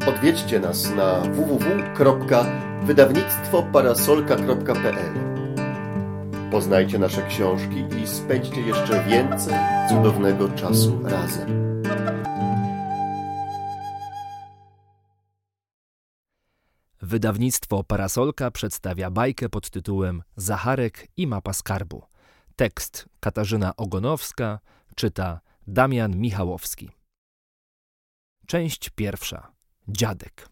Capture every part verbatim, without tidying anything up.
Odwiedźcie nas na w w w kropka wydawnictwo parasolka kropka p l. Poznajcie nasze książki i spędźcie jeszcze więcej cudownego czasu razem. Wydawnictwo Parasolka przedstawia bajkę pod tytułem Zacharek i mapa skarbu. Tekst Katarzyna Ogonowska, czyta Damian Michałowski. Część pierwsza. Dziadek.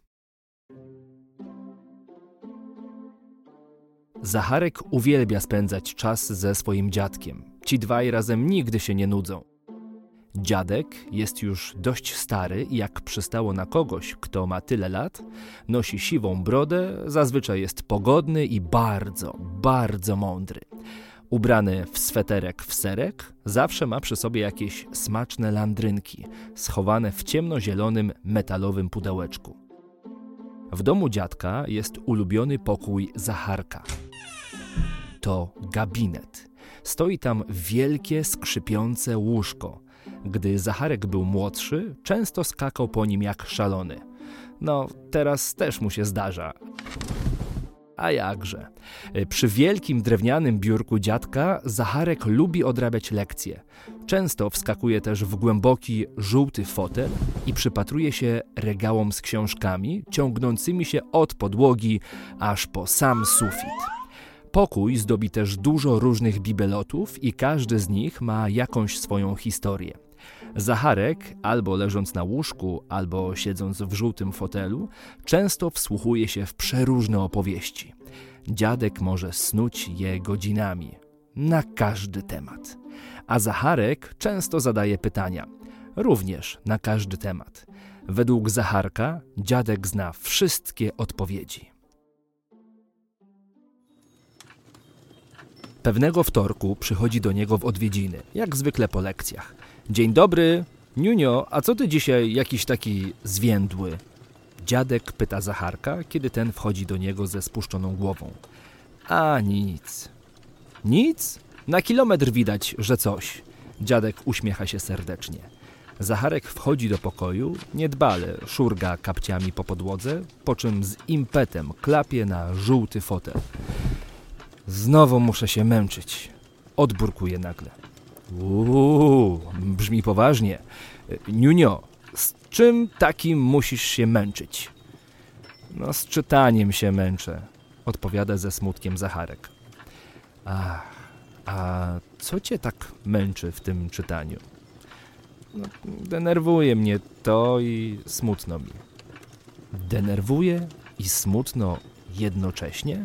Zacharek uwielbia spędzać czas ze swoim dziadkiem. Ci dwaj razem nigdy się nie nudzą. Dziadek jest już dość stary i jak przystało na kogoś, kto ma tyle lat, nosi siwą brodę, zazwyczaj jest pogodny i bardzo, bardzo mądry. Ubrany w sweterek w serek, zawsze ma przy sobie jakieś smaczne landrynki, schowane w ciemnozielonym metalowym pudełeczku. W domu dziadka jest ulubiony pokój Zacharka. To gabinet. Stoi tam wielkie, skrzypiące łóżko. Gdy Zacharek był młodszy, często skakał po nim jak szalony. No, teraz też mu się zdarza. A jakże. Przy wielkim drewnianym biurku dziadka Zacharek lubi odrabiać lekcje. Często wskakuje też w głęboki, żółty fotel i przypatruje się regałom z książkami, ciągnącymi się od podłogi aż po sam sufit. Pokój zdobi też dużo różnych bibelotów i każdy z nich ma jakąś swoją historię. Zacharek, albo leżąc na łóżku, albo siedząc w żółtym fotelu, często wsłuchuje się w przeróżne opowieści. Dziadek może snuć je godzinami, na każdy temat. A Zacharek często zadaje pytania, również na każdy temat. Według Zacharka dziadek zna wszystkie odpowiedzi. Pewnego wtorku przychodzi do niego w odwiedziny, jak zwykle po lekcjach. Dzień dobry, Niunio, a co ty dzisiaj jakiś taki zwiędły? Dziadek pyta Zacharka, kiedy ten wchodzi do niego ze spuszczoną głową. A nic. Nic? Na kilometr widać, że coś. Dziadek uśmiecha się serdecznie. Zacharek wchodzi do pokoju, niedbale szurga kapciami po podłodze, po czym z impetem klapie na żółty fotel. Znowu muszę się męczyć. Odburkuje nagle. Uuu, brzmi poważnie. Niunio, z czym takim musisz się męczyć? No, z czytaniem się męczę, odpowiada ze smutkiem Zacharek. Ach, a co cię tak męczy w tym czytaniu? No, denerwuje mnie to i smutno mi. Denerwuje i smutno jednocześnie?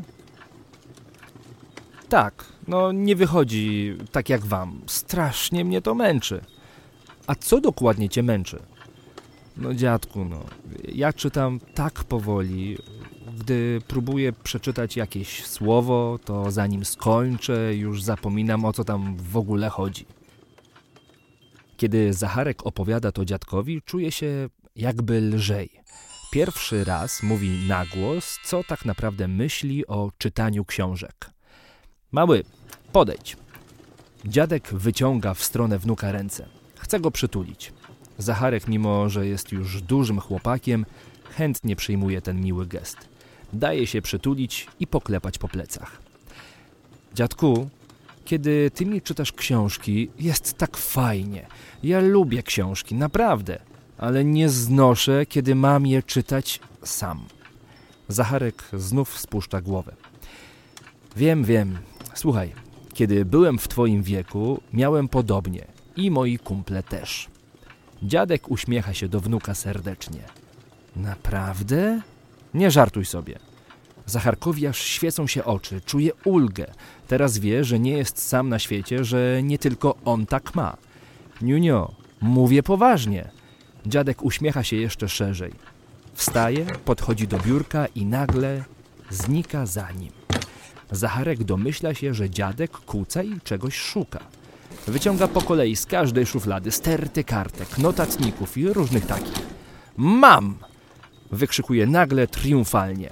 Tak, no nie wychodzi tak jak wam. Strasznie mnie to męczy. A co dokładnie cię męczy? No dziadku, no, ja czytam tak powoli. Gdy próbuję przeczytać jakieś słowo, to zanim skończę, już zapominam, o co tam w ogóle chodzi. Kiedy Zacharek opowiada to dziadkowi, czuje się jakby lżej. Pierwszy raz mówi na głos, co tak naprawdę myśli o czytaniu książek. Mały, podejdź. Dziadek wyciąga w stronę wnuka ręce. Chce go przytulić. Zacharek, mimo że jest już dużym chłopakiem, chętnie przyjmuje ten miły gest. Daje się przytulić i poklepać po plecach. Dziadku, kiedy ty mi czytasz książki, jest tak fajnie. Ja lubię książki, naprawdę, ale nie znoszę, kiedy mam je czytać sam. Zacharek znów spuszcza głowę. Wiem, wiem. Słuchaj, kiedy byłem w twoim wieku, miałem podobnie i moi kumple też. Dziadek uśmiecha się do wnuka serdecznie. Naprawdę? Nie żartuj sobie. Zacharkowi aż świecą się oczy, czuje ulgę. Teraz wie, że nie jest sam na świecie, że nie tylko on tak ma. Niunio, mówię poważnie. Dziadek uśmiecha się jeszcze szerzej. Wstaje, podchodzi do biurka i nagle znika za nim. Zacharek domyśla się, że dziadek kłóca i czegoś szuka. Wyciąga po kolei z każdej szuflady sterty kartek, notatników i różnych takich. Mam! Wykrzykuje nagle triumfalnie.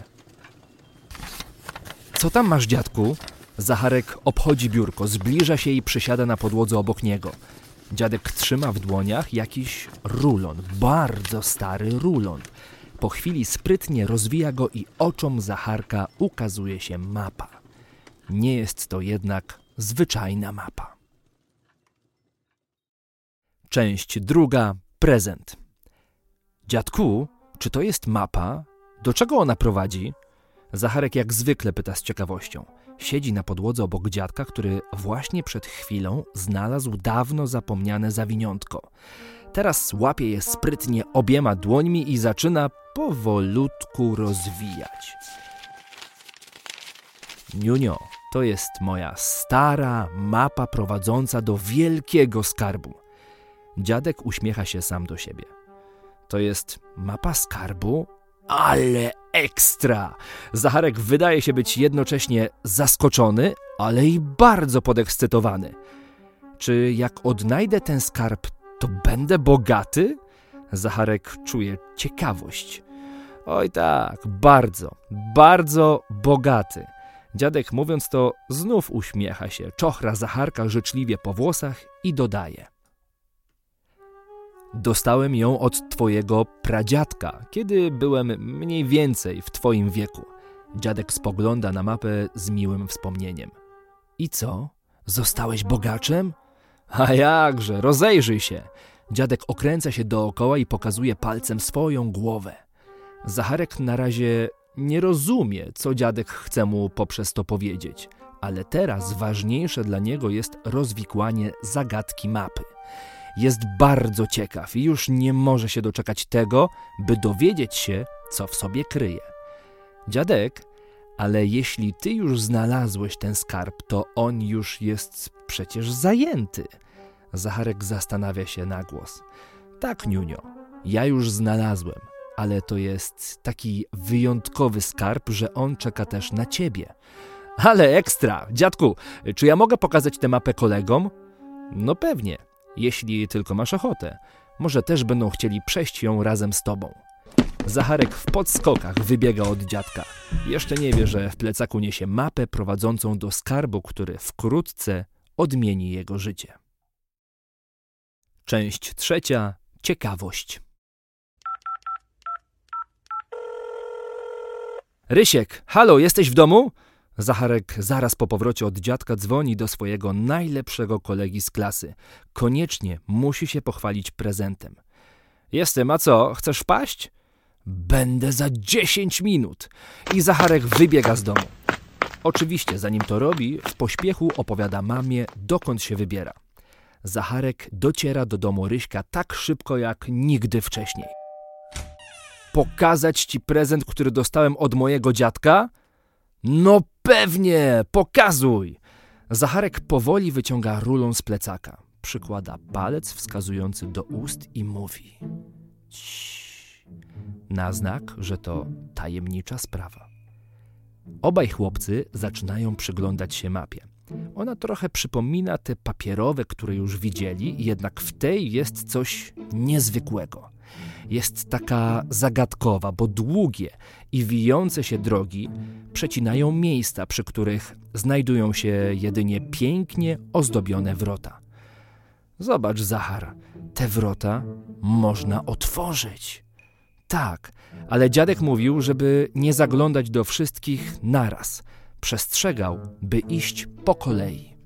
Co tam masz, dziadku? Zacharek obchodzi biurko, zbliża się i przysiada na podłodze obok niego. Dziadek trzyma w dłoniach jakiś rulon, bardzo stary rulon. Po chwili sprytnie rozwija go i oczom Zacharka ukazuje się mapa. Nie jest to jednak zwyczajna mapa. Część druga. Prezent. Dziadku, czy to jest mapa? Do czego ona prowadzi? Zacharek jak zwykle pyta z ciekawością. Siedzi na podłodze obok dziadka, który właśnie przed chwilą znalazł dawno zapomniane zawiniątko. Teraz łapie je sprytnie obiema dłońmi i zaczyna powolutku rozwijać. Niunio, to jest moja stara mapa prowadząca do wielkiego skarbu. Dziadek uśmiecha się sam do siebie. To jest mapa skarbu? Ale ekstra! Zacharek wydaje się być jednocześnie zaskoczony, ale i bardzo podekscytowany. Czy jak odnajdę ten skarb, to będę bogaty? Zacharek czuje ciekawość. Oj tak, bardzo, bardzo bogaty. Dziadek mówiąc to znów uśmiecha się, czochra Zacharka życzliwie po włosach i dodaje. Dostałem ją od twojego pradziadka, kiedy byłem mniej więcej w twoim wieku. Dziadek spogląda na mapę z miłym wspomnieniem. I co? Zostałeś bogaczem? A jakże, rozejrzyj się. Dziadek okręca się dookoła i pokazuje palcem swoją głowę. Zacharek na razie nie rozumie, co dziadek chce mu poprzez to powiedzieć, ale teraz ważniejsze dla niego jest rozwikłanie zagadki mapy. Jest bardzo ciekaw i już nie może się doczekać tego, by dowiedzieć się, co w sobie kryje. Dziadek, ale jeśli ty już znalazłeś ten skarb, to on już jest przecież zajęty. Zacharek zastanawia się na głos. Tak, Niunio, ja już znalazłem, ale to jest taki wyjątkowy skarb, że on czeka też na ciebie. Ale ekstra! Dziadku, czy ja mogę pokazać tę mapę kolegom? No pewnie. Jeśli tylko masz ochotę, może też będą chcieli przejść ją razem z tobą. Zacharek w podskokach wybiega od dziadka. Jeszcze nie wie, że w plecaku niesie mapę prowadzącą do skarbu, który wkrótce odmieni jego życie. Część trzecia. Ciekawość. Rysiek, halo, jesteś w domu? Zacharek zaraz po powrocie od dziadka dzwoni do swojego najlepszego kolegi z klasy. Koniecznie musi się pochwalić prezentem. Jestem, a co, chcesz paść? Będę za dziesięć minut. I Zacharek wybiega z domu. Oczywiście, zanim to robi, w pośpiechu opowiada mamie, dokąd się wybiera. Zacharek dociera do domu Ryśka tak szybko jak nigdy wcześniej. Pokazać ci prezent, który dostałem od mojego dziadka? No pewnie, pokazuj! Zacharek powoli wyciąga rulon z plecaka. Przykłada palec wskazujący do ust i mówi. Ciii. Na znak, że to tajemnicza sprawa. Obaj chłopcy zaczynają przyglądać się mapie. Ona trochę przypomina te papierowe, które już widzieli, jednak w tej jest coś niezwykłego. Jest taka zagadkowa, bo długie i wijące się drogi przecinają miejsca, przy których znajdują się jedynie pięknie ozdobione wrota. Zobacz, Zachar, te wrota można otworzyć. Tak, ale dziadek mówił, żeby nie zaglądać do wszystkich naraz. Przestrzegał, by iść po kolei.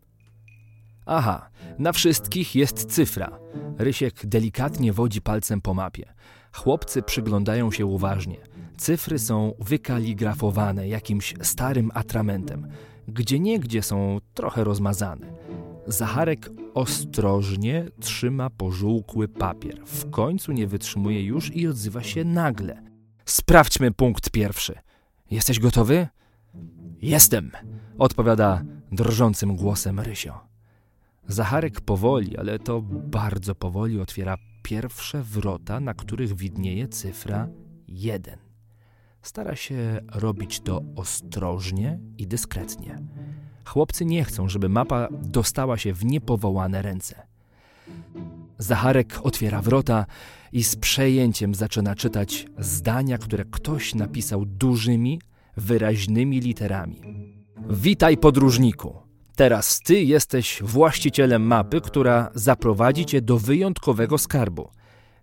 Aha, na wszystkich jest cyfra. Rysiek delikatnie wodzi palcem po mapie. Chłopcy przyglądają się uważnie. Cyfry są wykaligrafowane jakimś starym atramentem. Gdzieniegdzie są trochę rozmazane. Zacharek ostrożnie trzyma pożółkły papier. W końcu nie wytrzymuje już i odzywa się nagle. Sprawdźmy punkt pierwszy. Jesteś gotowy? Jestem, odpowiada drżącym głosem Rysio. Zacharek powoli, ale to bardzo powoli otwiera pierwsze wrota, na których widnieje cyfra jeden. Stara się robić to ostrożnie i dyskretnie. Chłopcy nie chcą, żeby mapa dostała się w niepowołane ręce. Zacharek otwiera wrota i z przejęciem zaczyna czytać zdania, które ktoś napisał dużymi, wyraźnymi literami. Witaj, podróżniku! Teraz ty jesteś właścicielem mapy, która zaprowadzi cię do wyjątkowego skarbu.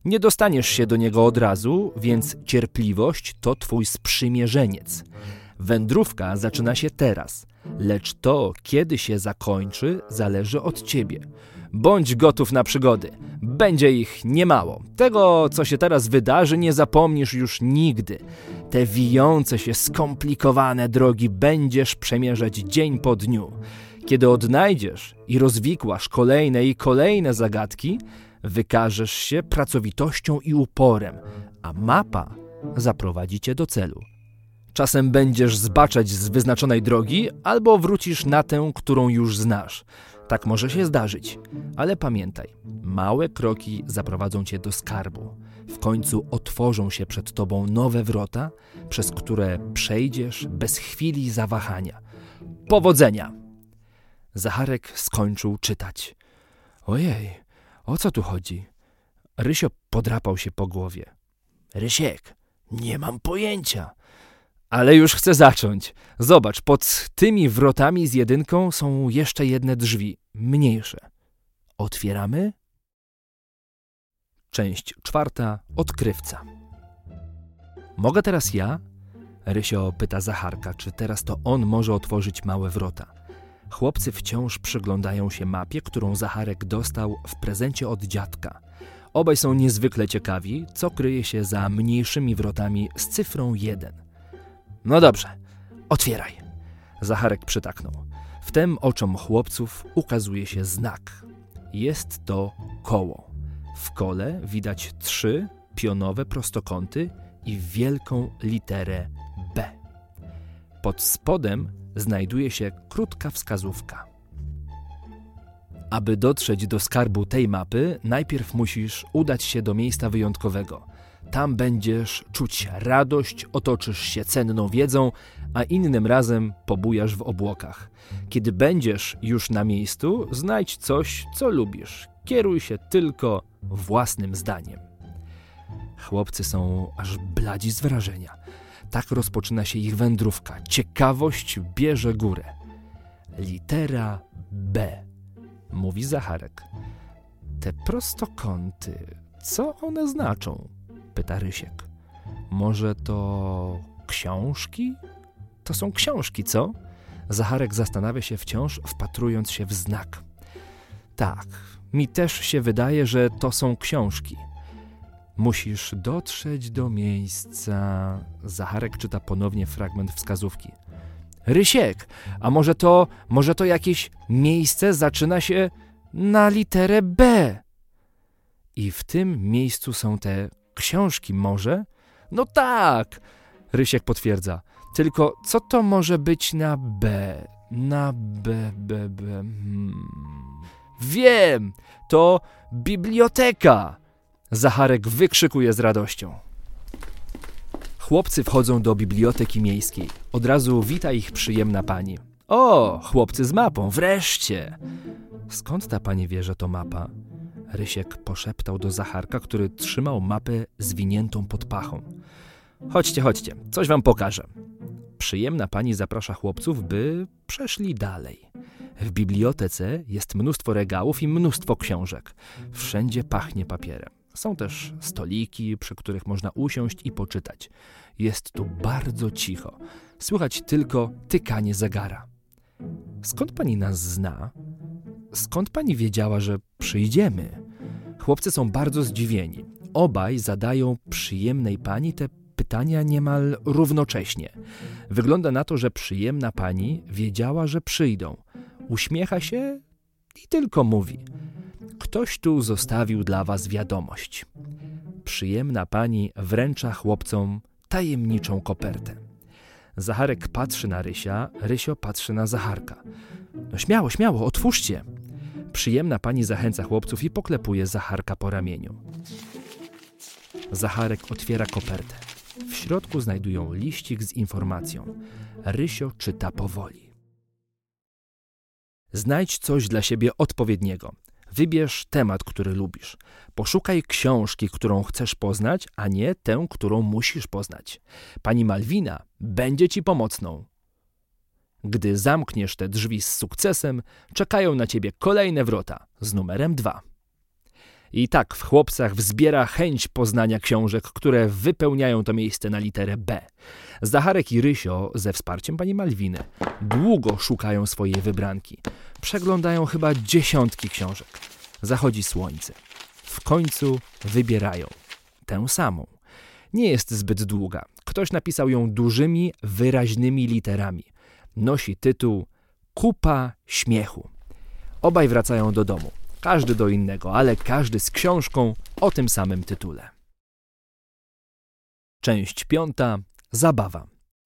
Nie dostaniesz się do niego od razu, więc cierpliwość to twój sprzymierzeniec. Wędrówka zaczyna się teraz, lecz to, kiedy się zakończy, zależy od ciebie. Bądź gotów na przygody. Będzie ich niemało. Tego, co się teraz wydarzy, nie zapomnisz już nigdy. Te wijące się, skomplikowane drogi będziesz przemierzać dzień po dniu. Kiedy odnajdziesz i rozwikłasz kolejne i kolejne zagadki, wykażesz się pracowitością i uporem, a mapa zaprowadzi cię do celu. Czasem będziesz zbaczać z wyznaczonej drogi, albo wrócisz na tę, którą już znasz. Tak może się zdarzyć, ale pamiętaj, małe kroki zaprowadzą cię do skarbu. W końcu otworzą się przed tobą nowe wrota, przez które przejdziesz bez chwili zawahania. Powodzenia! Zacharek skończył czytać. Ojej, o co tu chodzi? Rysio podrapał się po głowie. Rysiek, nie mam pojęcia. Ale już chcę zacząć. Zobacz, pod tymi wrotami z jedynką są jeszcze jedne drzwi, mniejsze. Otwieramy? Część czwarta. Odkrywca. Mogę teraz ja? Rysio pyta Zacharka, czy teraz to on może otworzyć małe wrota. Chłopcy wciąż przyglądają się mapie, którą Zacharek dostał w prezencie od dziadka. Obaj są niezwykle ciekawi, co kryje się za mniejszymi wrotami z cyfrą jeden. No dobrze, otwieraj. Zacharek przytaknął. Wtem oczom chłopców ukazuje się znak. Jest to koło. W kole widać trzy pionowe prostokąty i wielką literę B. Pod spodem znajduje się krótka wskazówka. Aby dotrzeć do skarbu tej mapy, najpierw musisz udać się do miejsca wyjątkowego. Tam będziesz czuć radość, otoczysz się cenną wiedzą, a innym razem pobujasz w obłokach. Kiedy będziesz już na miejscu, znajdź coś, co lubisz. Kieruj się tylko własnym zdaniem. Chłopcy są aż bladzi z wrażenia. Tak rozpoczyna się ich wędrówka. Ciekawość bierze górę. Litera B, mówi Zacharek. Te prostokąty, co one znaczą? Pyta Rysiek. Może to książki? To są książki, co? Zacharek zastanawia się wciąż, wpatrując się w znak. Tak, mi też się wydaje, że to są książki. Musisz dotrzeć do miejsca... Zacharek czyta ponownie fragment wskazówki. Rysiek, a może to, może to jakieś miejsce zaczyna się na literę B? I w tym miejscu są te książki może? No tak, Rysiek potwierdza. Tylko co to może być na B? Na B, B, B... Hmm. Wiem, to biblioteka! Zacharek wykrzykuje z radością. Chłopcy wchodzą do biblioteki miejskiej. Od razu wita ich przyjemna pani. O, chłopcy z mapą, wreszcie! Skąd ta pani wie, że to mapa? Rysiek poszeptał do Zacharka, który trzymał mapę zwiniętą pod pachą. Chodźcie, chodźcie, coś wam pokażę. Przyjemna pani zaprasza chłopców, by przeszli dalej. W bibliotece jest mnóstwo regałów i mnóstwo książek. Wszędzie pachnie papierem. Są też stoliki, przy których można usiąść i poczytać. Jest tu bardzo cicho. Słychać tylko tykanie zegara. Skąd pani nas zna? Skąd pani wiedziała, że przyjdziemy? Chłopcy są bardzo zdziwieni. Obaj zadają przyjemnej pani te pytania niemal równocześnie. Wygląda na to, że przyjemna pani wiedziała, że przyjdą. Uśmiecha się i tylko mówi: ktoś tu zostawił dla was wiadomość. Przyjemna pani wręcza chłopcom tajemniczą kopertę. Zacharek patrzy na Rysia, Rysio patrzy na Zacharka. No śmiało, śmiało, otwórzcie. Przyjemna pani zachęca chłopców i poklepuje Zacharka po ramieniu. Zacharek otwiera kopertę. W środku znajdują liścik z informacją. Rysio czyta powoli. Znajdź coś dla siebie odpowiedniego. Wybierz temat, który lubisz. Poszukaj książki, którą chcesz poznać, a nie tę, którą musisz poznać. Pani Malwina będzie ci pomocną. Gdy zamkniesz te drzwi z sukcesem, czekają na ciebie kolejne wrota z numerem dwa. I tak w chłopcach wzbiera chęć poznania książek, które wypełniają to miejsce na literę B. Zacharek i Rysio, ze wsparciem pani Malwiny, długo szukają swojej wybranki. Przeglądają chyba dziesiątki książek. Zachodzi słońce. W końcu wybierają tę samą. Nie jest zbyt długa. Ktoś napisał ją dużymi, wyraźnymi literami. Nosi tytuł Kupa śmiechu. Obaj wracają do domu. Każdy do innego, ale każdy z książką o tym samym tytule. Część piąta. Zabawa.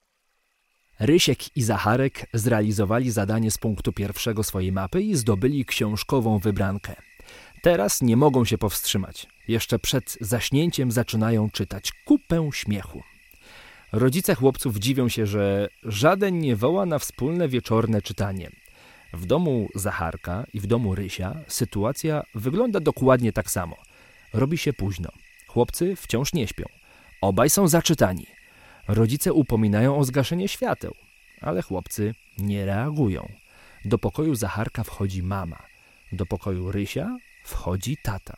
Rysiek i Zacharek zrealizowali zadanie z punktu pierwszego swojej mapy i zdobyli książkową wybrankę. Teraz nie mogą się powstrzymać. Jeszcze przed zaśnięciem zaczynają czytać Kupę śmiechu. Rodzice chłopców dziwią się, że żaden nie woła na wspólne wieczorne czytanie. W domu Zacharka i w domu Rysia sytuacja wygląda dokładnie tak samo. Robi się późno. Chłopcy wciąż nie śpią. Obaj są zaczytani. Rodzice upominają o zgaszenie świateł, ale chłopcy nie reagują. Do pokoju Zacharka wchodzi mama. Do pokoju Rysia wchodzi tata.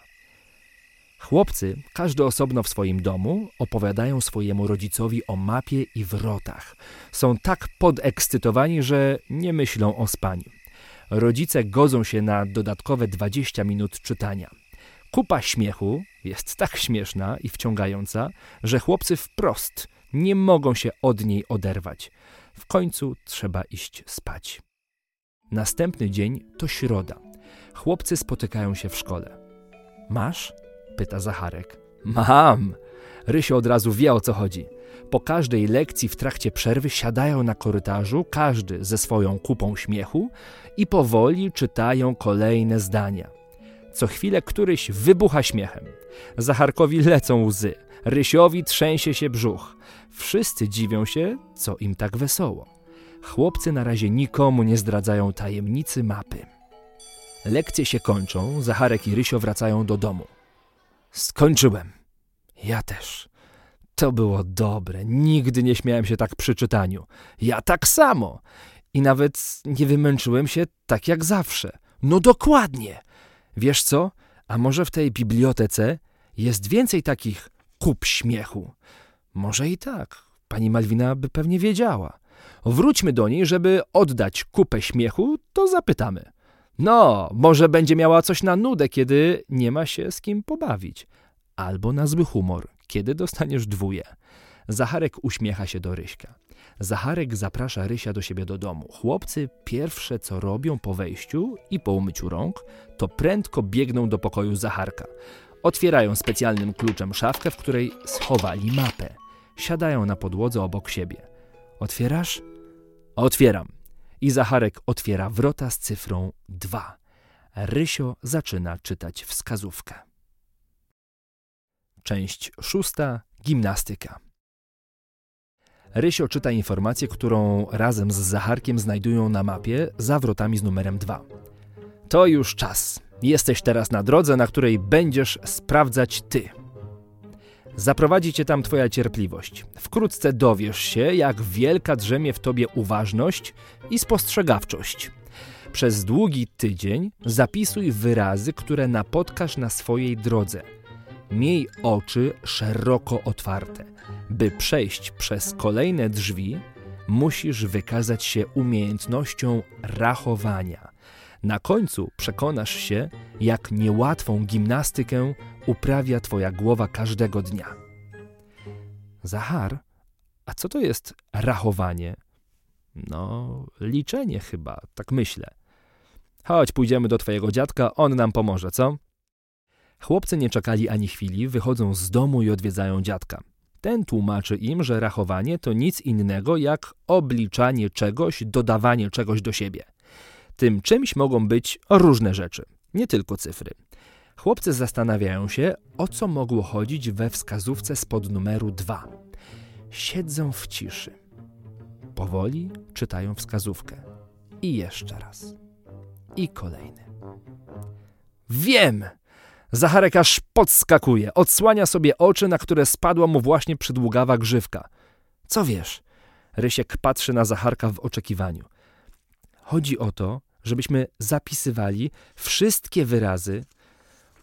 Chłopcy, każdy osobno w swoim domu, opowiadają swojemu rodzicowi o mapie i wrotach. Są tak podekscytowani, że nie myślą o spaniu. Rodzice godzą się na dodatkowe dwadzieścia minut czytania. Kupa śmiechu jest tak śmieszna i wciągająca, że chłopcy wprost nie mogą się od niej oderwać. W końcu trzeba iść spać. Następny dzień to środa. Chłopcy spotykają się w szkole. Masz? Pyta Zacharek. Mam! Rysio od razu wie, o co chodzi. Po każdej lekcji w trakcie przerwy siadają na korytarzu, każdy ze swoją kupą śmiechu i powoli czytają kolejne zdania. Co chwilę któryś wybucha śmiechem. Zacharkowi lecą łzy, Rysiowi trzęsie się brzuch. Wszyscy dziwią się, co im tak wesoło. Chłopcy na razie nikomu nie zdradzają tajemnicy mapy. Lekcje się kończą, Zacharek i Rysio wracają do domu. Skończyłem. Ja też. To było dobre. Nigdy nie śmiałem się tak przy czytaniu. Ja tak samo. I nawet nie wymęczyłem się tak jak zawsze. No dokładnie. Wiesz co? A może w tej bibliotece jest więcej takich kup śmiechu? Może i tak. Pani Malwina by pewnie wiedziała. Wróćmy do niej, żeby oddać kupę śmiechu, to zapytamy. No, może będzie miała coś na nudę, kiedy nie ma się z kim pobawić. Albo na zły humor, kiedy dostaniesz dwóje. Zacharek uśmiecha się do Ryśka. Zacharek zaprasza Rysia do siebie do domu. Chłopcy pierwsze, co robią po wejściu i po umyciu rąk, to prędko biegną do pokoju Zacharka. Otwierają specjalnym kluczem szafkę, w której schowali mapę. Siadają na podłodze obok siebie. Otwierasz? Otwieram. I Zacharek otwiera wrota z cyfrą dwa. Rysio zaczyna czytać wskazówkę. Część szósta. Gimnastyka. Rysio czyta informację, którą razem z Zacharkiem znajdują na mapie za wrotami z numerem dwa. To już czas. Jesteś teraz na drodze, na której będziesz sprawdzać ty. Zaprowadzi cię tam twoja cierpliwość. Wkrótce dowiesz się, jak wielka drzemie w tobie uważność i spostrzegawczość. Przez długi tydzień zapisuj wyrazy, które napotkasz na swojej drodze. Miej oczy szeroko otwarte. By przejść przez kolejne drzwi, musisz wykazać się umiejętnością rachowania. Na końcu przekonasz się, jak niełatwą gimnastykę uprawia twoja głowa każdego dnia. Zachar, a co to jest rachowanie? No, liczenie chyba, tak myślę. Chodź, pójdziemy do twojego dziadka, on nam pomoże, co? Chłopcy nie czekali ani chwili, wychodzą z domu i odwiedzają dziadka. Ten tłumaczy im, że rachowanie to nic innego jak obliczanie czegoś, dodawanie czegoś do siebie. Tym czymś mogą być różne rzeczy, nie tylko cyfry. Chłopcy zastanawiają się, o co mogło chodzić we wskazówce spod numeru dwa. Siedzą w ciszy. Powoli czytają wskazówkę. I jeszcze raz. I kolejny. Wiem! Zacharek aż podskakuje, odsłania sobie oczy, na które spadła mu właśnie przydługawa grzywka. Co wiesz? Rysiek patrzy na Zacharka w oczekiwaniu. Chodzi o to, żebyśmy zapisywali wszystkie wyrazy,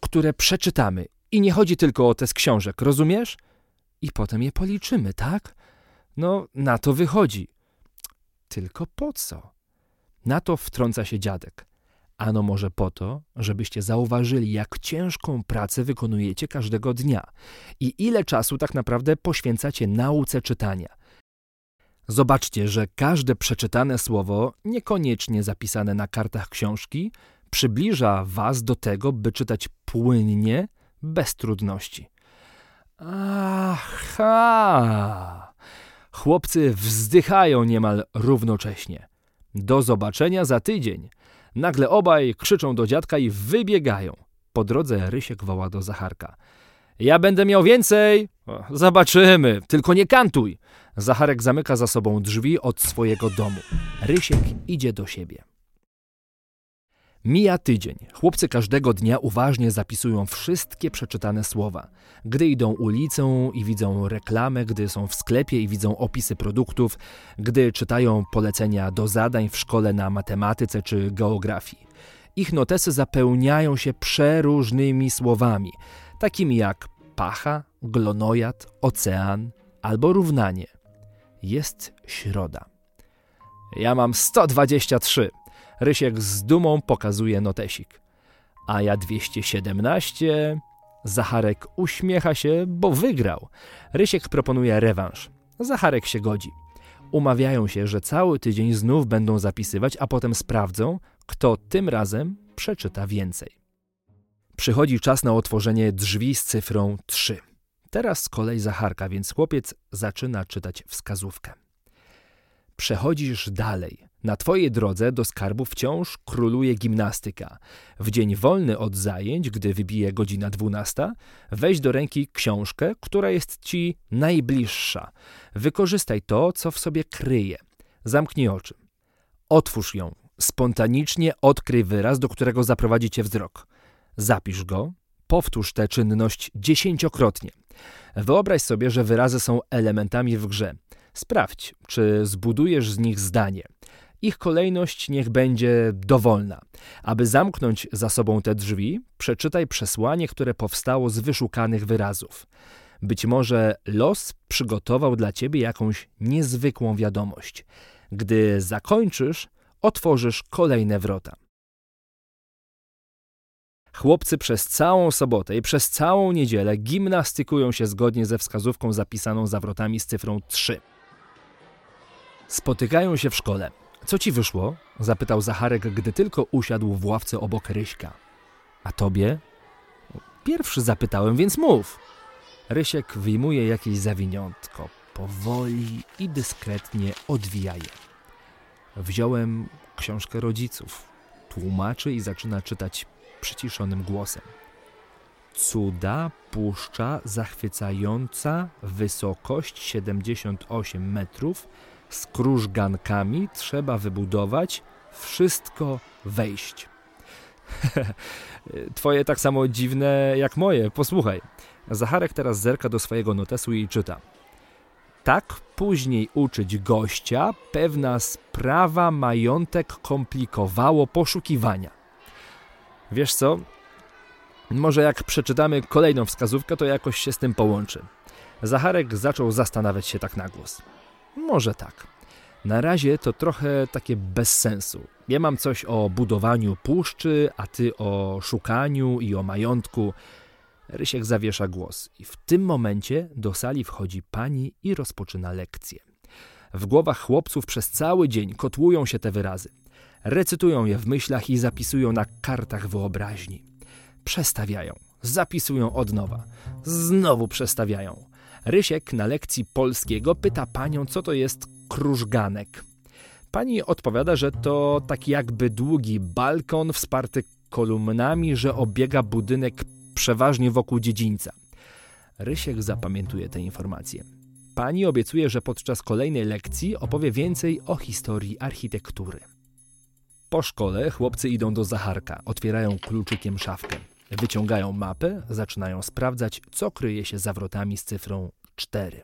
które przeczytamy. I nie chodzi tylko o te z książek, rozumiesz? I potem je policzymy, tak? No, na to wychodzi. Tylko po co? Na to wtrąca się dziadek. Ano może po to, żebyście zauważyli, jak ciężką pracę wykonujecie każdego dnia i ile czasu tak naprawdę poświęcacie nauce czytania. Zobaczcie, że każde przeczytane słowo, niekoniecznie zapisane na kartach książki, przybliża was do tego, by czytać płynnie, bez trudności. Aha! Chłopcy wzdychają niemal równocześnie. Do zobaczenia za tydzień. Nagle obaj krzyczą do dziadka i wybiegają. Po drodze Rysiek woła do Zacharka. Ja będę miał więcej! O, zobaczymy, tylko nie kantuj! Zacharek zamyka za sobą drzwi od swojego domu. Rysiek idzie do siebie. Mija tydzień. Chłopcy każdego dnia uważnie zapisują wszystkie przeczytane słowa. Gdy idą ulicą i widzą reklamę, gdy są w sklepie i widzą opisy produktów, gdy czytają polecenia do zadań w szkole na matematyce czy geografii. Ich notesy zapełniają się przeróżnymi słowami, takimi jak pacha, glonojad, ocean albo równanie. Jest środa. Ja mam sto dwadzieścia trzy. Rysiek z dumą pokazuje notesik. A ja dwieście siedemnaście. Zacharek uśmiecha się, bo wygrał. Rysiek proponuje rewanż. Zacharek się godzi. Umawiają się, że cały tydzień znów będą zapisywać, a potem sprawdzą, kto tym razem przeczyta więcej. Przychodzi czas na otworzenie drzwi z cyfrą trzy. Teraz z kolei Zacharka, więc chłopiec zaczyna czytać wskazówkę. Przechodzisz dalej. Na twojej drodze do skarbu wciąż króluje gimnastyka. W dzień wolny od zajęć, gdy wybije godzina dwunasta, weź do ręki książkę, która jest ci najbliższa. Wykorzystaj to, co w sobie kryje. Zamknij oczy. Otwórz ją. Spontanicznie odkryj wyraz, do którego zaprowadzi cię wzrok. Zapisz go. Powtórz tę czynność dziesięciokrotnie. Wyobraź sobie, że wyrazy są elementami w grze. Sprawdź, czy zbudujesz z nich zdanie. Ich kolejność niech będzie dowolna. Aby zamknąć za sobą te drzwi, przeczytaj przesłanie, które powstało z wyszukanych wyrazów. Być może los przygotował dla ciebie jakąś niezwykłą wiadomość. Gdy zakończysz, otworzysz kolejne wrota. Chłopcy przez całą sobotę i przez całą niedzielę gimnastykują się zgodnie ze wskazówką zapisaną za wrotami z cyfrą trzy. Spotykają się w szkole. Co ci wyszło? Zapytał Zacharek, gdy tylko usiadł w ławce obok Ryśka. A tobie? Pierwszy zapytałem, więc mów. Rysiek wyjmuje jakieś zawiniątko. Powoli i dyskretnie odwija je. Wziąłem książkę rodziców. Tłumaczy i zaczyna czytać przyciszonym głosem. Cuda, puszcza zachwycająca, wysokość siedemdziesiąt osiem metrów, z krużgankami trzeba wybudować, wszystko wejść. Twoje tak samo dziwne jak moje, posłuchaj. Zacharek teraz zerka do swojego notesu i czyta. Tak później uczyć gościa, pewna sprawa majątek komplikowało poszukiwania. Wiesz co? Może jak przeczytamy kolejną wskazówkę, to jakoś się z tym połączy. Zacharek zaczął zastanawiać się tak na głos. Może tak. Na razie to trochę takie bez sensu. Ja mam coś o budowaniu puszczy, a ty o szukaniu i o majątku. Rysiek zawiesza głos i w tym momencie do sali wchodzi pani i rozpoczyna lekcję. W głowach chłopców przez cały dzień kotłują się te wyrazy. Recytują je w myślach i zapisują na kartach wyobraźni. Przestawiają, zapisują od nowa, znowu przestawiają. Rysiek na lekcji polskiego pyta panią, co to jest krużganek. Pani odpowiada, że to taki jakby długi balkon wsparty kolumnami, że obiega budynek przeważnie wokół dziedzińca. Rysiek zapamiętuje te informacje. Pani obiecuje, że podczas kolejnej lekcji opowie więcej o historii architektury. Po szkole chłopcy idą do Zacharka, otwierają kluczykiem szafkę. Wyciągają mapę, zaczynają sprawdzać, co kryje się za wrotami z cyfrą cztery.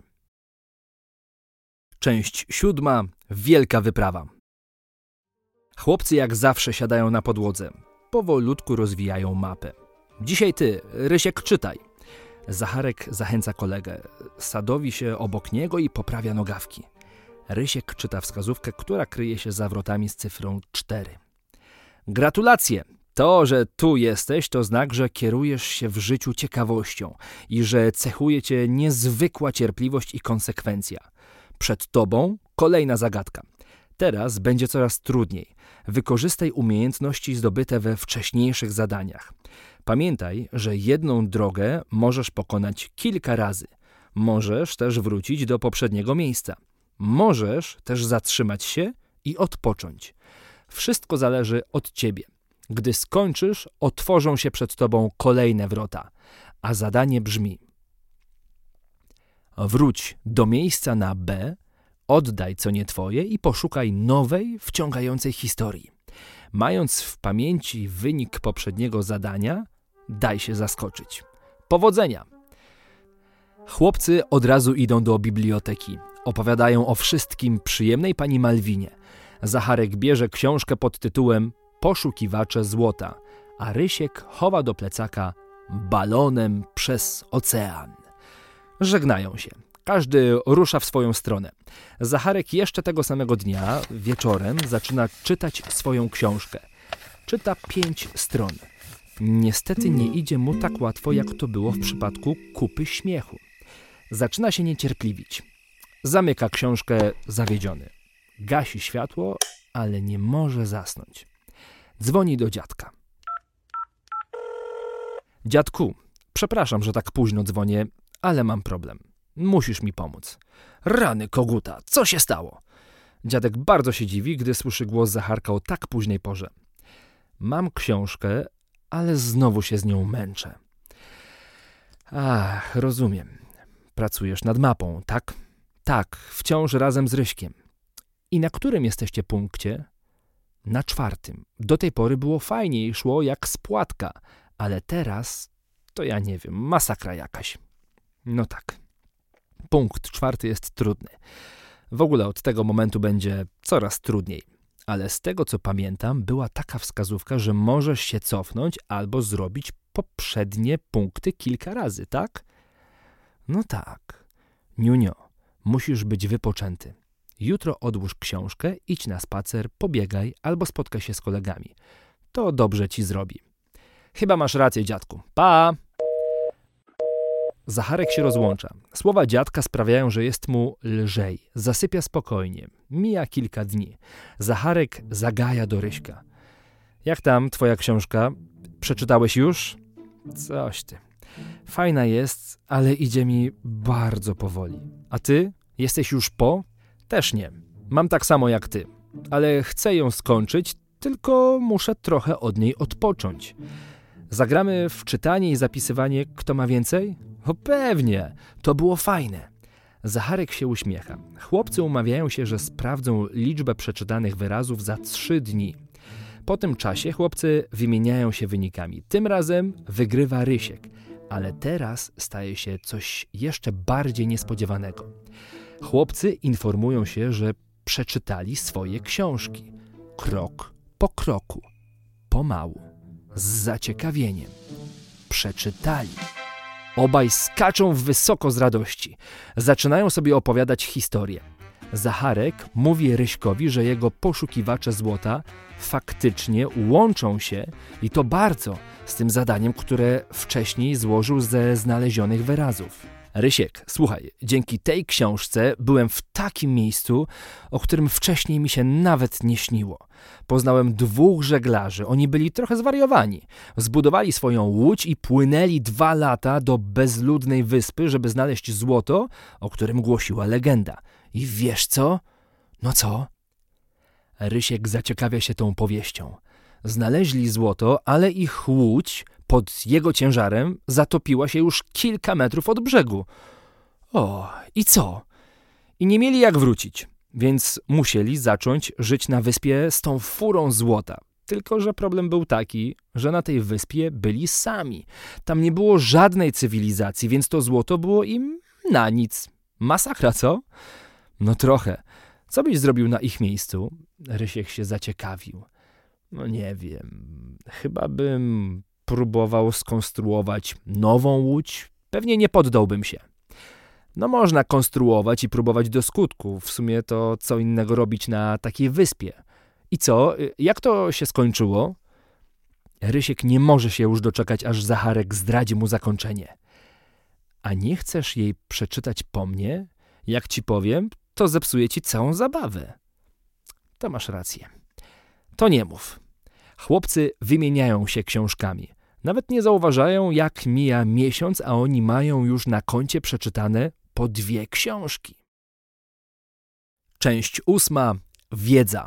Część siódma. Wielka wyprawa. Chłopcy jak zawsze siadają na podłodze. Powolutku rozwijają mapę. Dzisiaj ty, Rysiek, czytaj. Zacharek zachęca kolegę. Sadowi się obok niego i poprawia nogawki. Rysiek czyta wskazówkę, która kryje się za wrotami z cyfrą cztery. Gratulacje! To, że tu jesteś, to znak, że kierujesz się w życiu ciekawością i że cechuje cię niezwykła cierpliwość i konsekwencja. Przed tobą kolejna zagadka. Teraz będzie coraz trudniej. Wykorzystaj umiejętności zdobyte we wcześniejszych zadaniach. Pamiętaj, że jedną drogę możesz pokonać kilka razy. Możesz też wrócić do poprzedniego miejsca. Możesz też zatrzymać się i odpocząć. Wszystko zależy od ciebie. Gdy skończysz, otworzą się przed tobą kolejne wrota, a zadanie brzmi: wróć do miejsca na B, oddaj co nie twoje i poszukaj nowej, wciągającej historii. Mając w pamięci wynik poprzedniego zadania, daj się zaskoczyć. Powodzenia! Chłopcy od razu idą do biblioteki. Opowiadają o wszystkim przyjemnej pani Malwinie. Zacharek bierze książkę pod tytułem Poszukiwacze złota, a Rysiek chowa do plecaka Balonem przez ocean. Żegnają się. Każdy rusza w swoją stronę. Zacharek jeszcze tego samego dnia, wieczorem, zaczyna czytać swoją książkę. Czyta pięć stron. Niestety nie idzie mu tak łatwo, jak to było w przypadku Kupy Śmiechu. Zaczyna się niecierpliwić. Zamyka książkę zawiedziony. Gasi światło, ale nie może zasnąć. Dzwoni do dziadka. Dziadku, przepraszam, że tak późno dzwonię, ale mam problem. Musisz mi pomóc. Rany koguta, co się stało? Dziadek bardzo się dziwi, gdy słyszy głos Zacharka o tak późnej porze. Mam książkę, ale znowu się z nią męczę. Ach, rozumiem. Pracujesz nad mapą, tak? Tak, wciąż razem z Ryśkiem. I na którym jesteście punkcie? Na czwartym. Do tej pory było fajnie i szło jak spłatka, ale teraz to ja nie wiem, masakra jakaś. No tak. Punkt czwarty jest trudny. W ogóle od tego momentu będzie coraz trudniej. Ale z tego, co pamiętam, była taka wskazówka, że możesz się cofnąć albo zrobić poprzednie punkty kilka razy, tak? No tak. Niunio, musisz być wypoczęty. Jutro odłóż książkę, idź na spacer, pobiegaj albo spotkaj się z kolegami. To dobrze ci zrobi. Chyba masz rację, dziadku. Pa! Zacharek się rozłącza. Słowa dziadka sprawiają, że jest mu lżej. Zasypia spokojnie. Mija kilka dni. Zacharek zagaja do Ryśka. Jak tam twoja książka? Przeczytałeś już? Coś ty. Fajna jest, ale idzie mi bardzo powoli. A ty? Jesteś już po? Też nie. Mam tak samo jak ty. Ale chcę ją skończyć, tylko muszę trochę od niej odpocząć. Zagramy w czytanie i zapisywanie Kto ma więcej? O pewnie, to było fajne. Zacharek się uśmiecha. Chłopcy umawiają się, że sprawdzą liczbę przeczytanych wyrazów za trzy dni. Po tym czasie chłopcy wymieniają się wynikami. Tym razem wygrywa Rysiek, ale teraz staje się coś jeszcze bardziej niespodziewanego. Chłopcy informują się, że przeczytali swoje książki. Krok po kroku, pomału, z zaciekawieniem. Przeczytali. Obaj skaczą wysoko z radości. Zaczynają sobie opowiadać historię. Zacharek mówi Ryśkowi, że jego poszukiwacze złota faktycznie łączą się i to bardzo z tym zadaniem, które wcześniej złożył ze znalezionych wyrazów. Rysiek, słuchaj, dzięki tej książce byłem w takim miejscu, o którym wcześniej mi się nawet nie śniło. Poznałem dwóch żeglarzy, oni byli trochę zwariowani. Zbudowali swoją łódź i płynęli dwa lata do bezludnej wyspy, żeby znaleźć złoto, o którym głosiła legenda. I wiesz co? No co? Rysiek zaciekawia się tą powieścią. Znaleźli złoto, ale ich łódź pod jego ciężarem zatopiła się już kilka metrów od brzegu. O, i co? I nie mieli jak wrócić, więc musieli zacząć żyć na wyspie z tą furą złota. Tylko że problem był taki, że na tej wyspie byli sami. Tam nie było żadnej cywilizacji, więc to złoto było im na nic. Masakra, co? No trochę. Co byś zrobił na ich miejscu? Rysiek się zaciekawił. No nie wiem, chyba bym próbował skonstruować nową łódź, pewnie nie poddałbym się. No można konstruować i próbować do skutku. W sumie to co innego robić na takiej wyspie. I co? Jak to się skończyło? Rysiek nie może się już doczekać, aż Zacharek zdradzi mu zakończenie. A nie chcesz jej przeczytać po mnie? Jak ci powiem, to zepsuje ci całą zabawę. To masz rację. To nie mów. Chłopcy wymieniają się książkami. Nawet nie zauważają, jak mija miesiąc, a oni mają już na koncie przeczytane po dwie książki. Część ósma. Wiedza.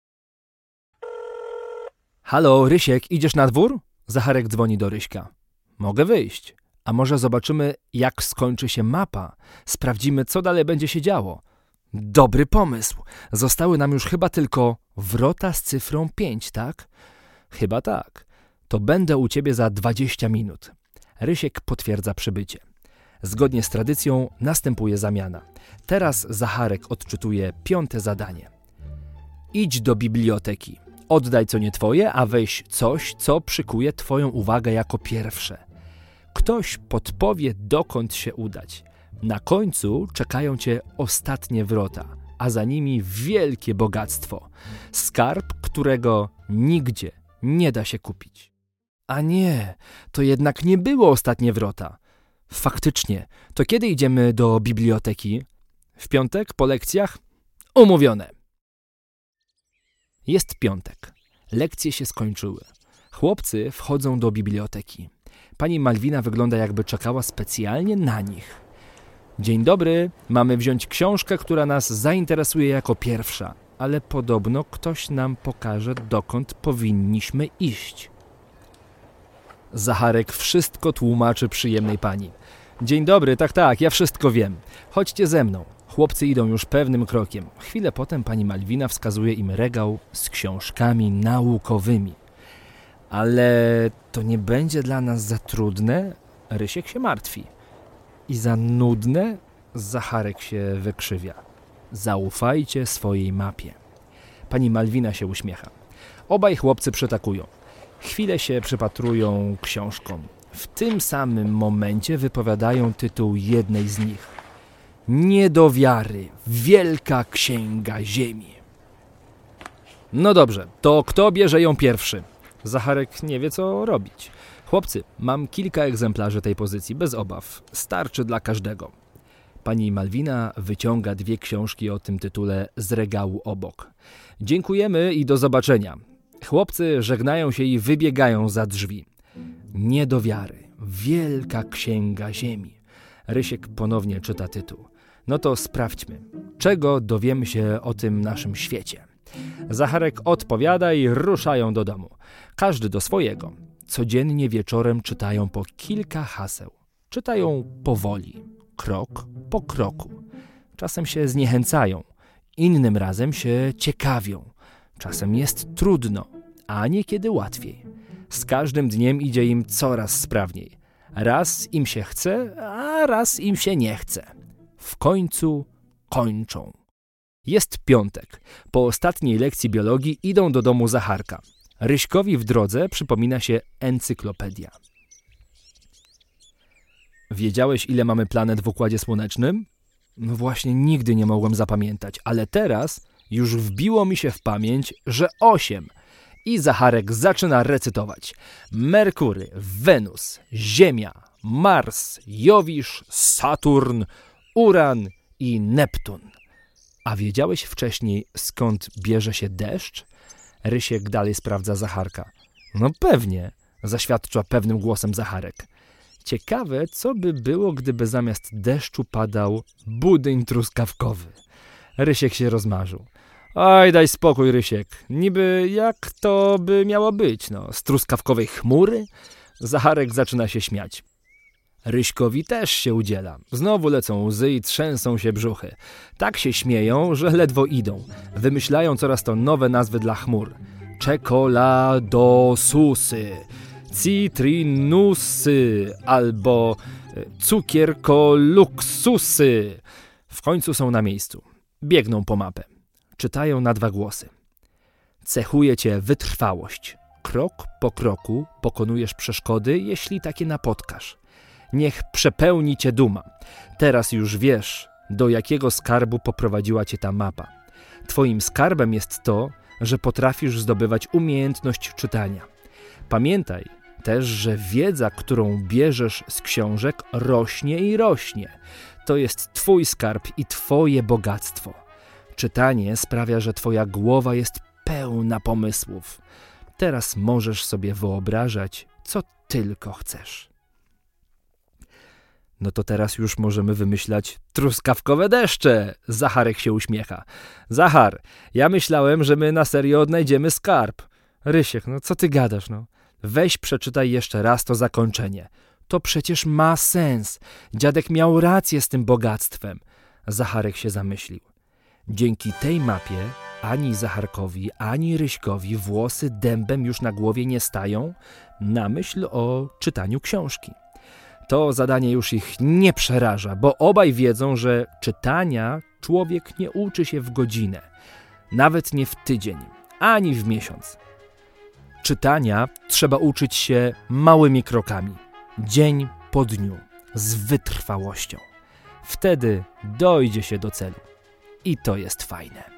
Halo, Rysiek, idziesz na dwór? Zacharek dzwoni do Ryśka. Mogę wyjść. A może zobaczymy, jak skończy się mapa? Sprawdzimy, co dalej będzie się działo. Dobry pomysł. Zostały nam już chyba tylko wrota z cyfrą pięć, tak? Chyba tak. To będę u ciebie za dwadzieścia minut. Rysiek potwierdza przybycie. Zgodnie z tradycją następuje zamiana. Teraz Zacharek odczytuje piąte zadanie. Idź do biblioteki. Oddaj co nie twoje, a weź coś, co przykuje twoją uwagę jako pierwsze. Ktoś podpowie, dokąd się udać. Na końcu czekają cię ostatnie wrota, a za nimi wielkie bogactwo. Skarb, którego nigdzie nie da się kupić. A nie, to jednak nie było ostatnie wrota. Faktycznie, to kiedy idziemy do biblioteki? W piątek po lekcjach? Umówione. Jest piątek. Lekcje się skończyły. Chłopcy wchodzą do biblioteki. Pani Malwina wygląda, jakby czekała specjalnie na nich. Dzień dobry, mamy wziąć książkę, która nas zainteresuje jako pierwsza, ale podobno ktoś nam pokaże, dokąd powinniśmy iść. Zacharek wszystko tłumaczy przyjemnej pani. Dzień dobry, tak, tak, ja wszystko wiem. Chodźcie ze mną. Chłopcy idą już pewnym krokiem. Chwilę potem pani Malwina wskazuje im regał z książkami naukowymi. Ale to nie będzie dla nas za trudne? Rysiek się martwi. I za nudne? Zacharek się wykrzywia. Zaufajcie swojej mapie. Pani Malwina się uśmiecha. Obaj chłopcy przytakują. Chwilę się przypatrują książkom. W tym samym momencie wypowiadają tytuł jednej z nich. Nie do wiary. Wielka Księga Ziemi. No dobrze, to kto bierze ją pierwszy? Zacharek nie wie, co robić. Chłopcy, mam kilka egzemplarzy tej pozycji, bez obaw. Starczy dla każdego. Pani Malwina wyciąga dwie książki o tym tytule z regału obok. Dziękujemy i do zobaczenia. Chłopcy żegnają się i wybiegają za drzwi. Nie do wiary. Wielka Księga Ziemi. Rysiek ponownie czyta tytuł. No to sprawdźmy, czego dowiemy się o tym naszym świecie. Zacharek odpowiada i ruszają do domu. Każdy do swojego. Codziennie wieczorem czytają po kilka haseł. Czytają powoli, krok po kroku. Czasem się zniechęcają, innym razem się ciekawią. Czasem jest trudno, a niekiedy łatwiej. Z każdym dniem idzie im coraz sprawniej. Raz im się chce, a raz im się nie chce. W końcu kończą. Jest piątek. Po ostatniej lekcji biologii idą do domu Zacharka. Ryśkowi w drodze przypomina się encyklopedia. Wiedziałeś, ile mamy planet w Układzie Słonecznym? No właśnie nigdy nie mogłem zapamiętać, ale teraz już wbiło mi się w pamięć, że osiem. I Zacharek zaczyna recytować. Merkury, Wenus, Ziemia, Mars, Jowisz, Saturn, Uran i Neptun. A wiedziałeś wcześniej, skąd bierze się deszcz? Rysiek dalej sprawdza Zacharka. No pewnie, zaświadcza pewnym głosem Zacharek. Ciekawe, co by było, gdyby zamiast deszczu padał budyń truskawkowy. Rysiek się rozmarzył. Oj, daj spokój, Rysiek. Niby jak to by miało być, no? Z truskawkowej chmury? Zacharek zaczyna się śmiać. Ryśkowi też się udziela. Znowu lecą łzy i trzęsą się brzuchy. Tak się śmieją, że ledwo idą. Wymyślają coraz to nowe nazwy dla chmur. Czekoladosusy, citrinusy albo cukierkoluksusy. W końcu są na miejscu. Biegną po mapę. Czytają na dwa głosy. Cechuje cię wytrwałość. krok po kroku pokonujesz przeszkody, jeśli takie napotkasz. Niech przepełni cię duma. Teraz już wiesz, do jakiego skarbu poprowadziła cię ta mapa. Twoim skarbem jest to, że potrafisz zdobywać umiejętność czytania. Pamiętaj też, że wiedza, którą bierzesz z książek, rośnie i rośnie. To jest twój skarb i twoje bogactwo. Czytanie sprawia, że twoja głowa jest pełna pomysłów. Teraz możesz sobie wyobrażać, co tylko chcesz. No to teraz już możemy wymyślać truskawkowe deszcze. Zacharek się uśmiecha. Zachar, ja myślałem, że my na serio odnajdziemy skarb. Rysiek, no co ty gadasz, no? Weź przeczytaj jeszcze raz to zakończenie. To przecież ma sens. Dziadek miał rację z tym bogactwem. Zacharek się zamyślił. Dzięki tej mapie ani Zacharkowi, ani Ryśkowi włosy dębem już na głowie nie stają na myśl o czytaniu książki. To zadanie już ich nie przeraża, bo obaj wiedzą, że czytania człowiek nie uczy się w godzinę, nawet nie w tydzień, ani w miesiąc. Czytania trzeba uczyć się małymi krokami, dzień po dniu, z wytrwałością. Wtedy dojdzie się do celu. I to jest fajne.